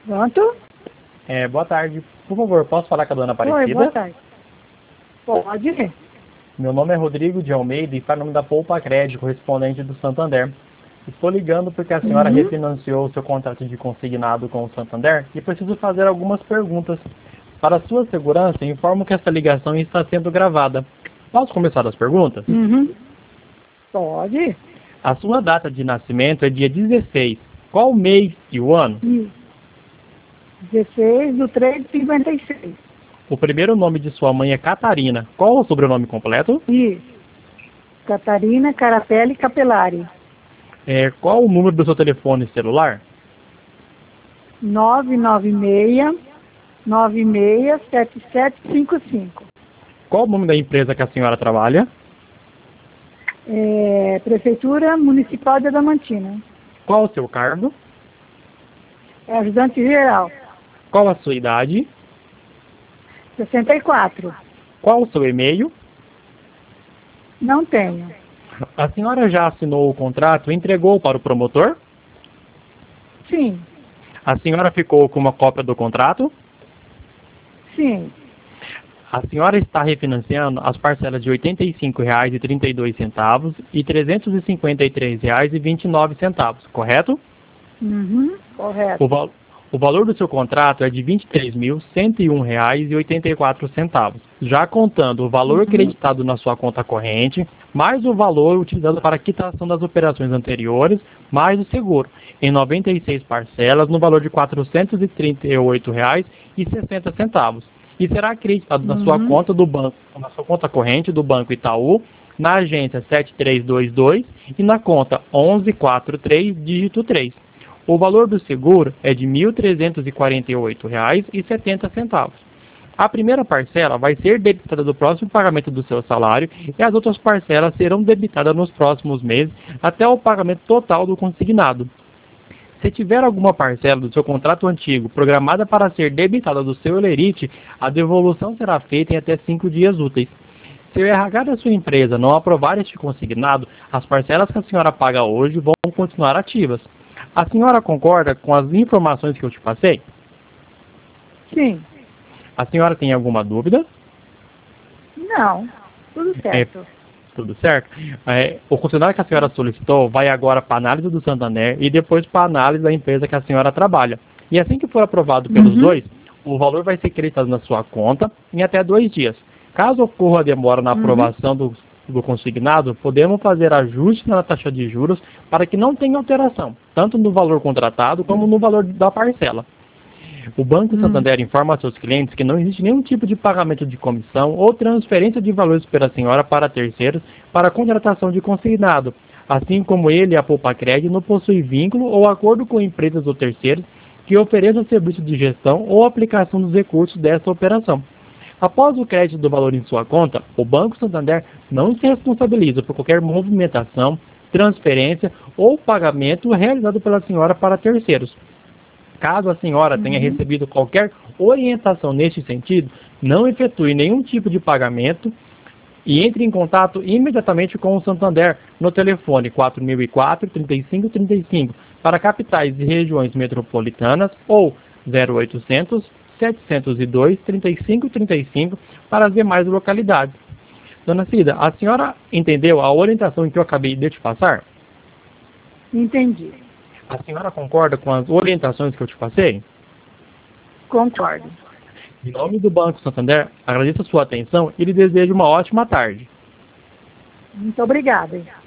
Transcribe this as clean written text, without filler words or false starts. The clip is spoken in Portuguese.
Pronto? Boa tarde. Por favor, posso falar com a dona Aparecida? Oi, boa tarde. Pode? Meu nome é Rodrigo de Almeida e falo em nome da Poupa Crédito, correspondente do Santander. Estou ligando porque a senhora refinanciou o seu contrato de consignado com o Santander e preciso fazer algumas perguntas. Para sua segurança, informo que essa ligação está sendo gravada. Posso começar as perguntas? Pode? A sua data de nascimento é dia 16. Qual o mês e o ano? 16/3/56. O primeiro nome de sua mãe é Catarina. Qual o sobrenome completo? Isso. Catarina Carapelli Capelari. Qual o número do seu telefone celular? 996-967755. Qual o nome da empresa que a senhora trabalha? Prefeitura Municipal de Adamantina. Qual o seu cargo? Ajudante geral. Qual a sua idade? 64. Qual o seu e-mail? Não tenho. A senhora já assinou o contrato e entregou para o promotor? Sim. A senhora ficou com uma cópia do contrato? Sim. A senhora está refinanciando as parcelas de R$ 85,32 e R$ 353,29, correto? Correto. O valor do seu contrato é de R$ 23.101,84, já contando o valor creditado na sua conta corrente, mais o valor utilizado para a quitação das operações anteriores, mais o seguro, em 96 parcelas, no valor de R$ 438,60, e será acreditado na sua conta do banco, na sua conta corrente do Banco Itaú, na agência 7322 e na conta 1143, dígito 3. O valor do seguro é de R$ 1.348,70. A primeira parcela vai ser debitada do próximo pagamento do seu salário e as outras parcelas serão debitadas nos próximos meses até o pagamento total do consignado. Se tiver alguma parcela do seu contrato antigo programada para ser debitada do seu Elerite, a devolução será feita em até 5 dias úteis. Se o RH da sua empresa não aprovar este consignado, as parcelas que a senhora paga hoje vão continuar ativas. A senhora concorda com as informações que eu te passei? Sim. A senhora tem alguma dúvida? Não. Tudo certo. Tudo certo? O consignado que a senhora solicitou vai agora para a análise do Santander e depois para a análise da empresa que a senhora trabalha. E assim que for aprovado pelos dois, o valor vai ser creditado na sua conta em até 2 dias. Caso ocorra demora na aprovação do consignado, podemos fazer ajuste na taxa de juros para que não tenha alteração, tanto no valor contratado como no valor da parcela. O Banco Santander informa a seus clientes que não existe nenhum tipo de pagamento de comissão ou transferência de valores pela senhora para terceiros para a contratação de consignado, assim como ele, a Poupa Crédito, não possui vínculo ou acordo com empresas ou terceiros que ofereçam serviço de gestão ou aplicação dos recursos dessa operação. Após o crédito do valor em sua conta, o Banco Santander não se responsabiliza por qualquer movimentação, transferência ou pagamento realizado pela senhora para terceiros. Caso a senhora tenha recebido qualquer orientação neste sentido, não efetue nenhum tipo de pagamento e entre em contato imediatamente com o Santander no telefone 4004-3535 para capitais e regiões metropolitanas ou 0800 702 3535 para as demais localidades. Dona Cida, a senhora entendeu a orientação que eu acabei de te passar? Entendi. A senhora concorda com as orientações que eu te passei? Concordo. Em nome do Banco Santander, agradeço a sua atenção e lhe desejo uma ótima tarde. Muito obrigada.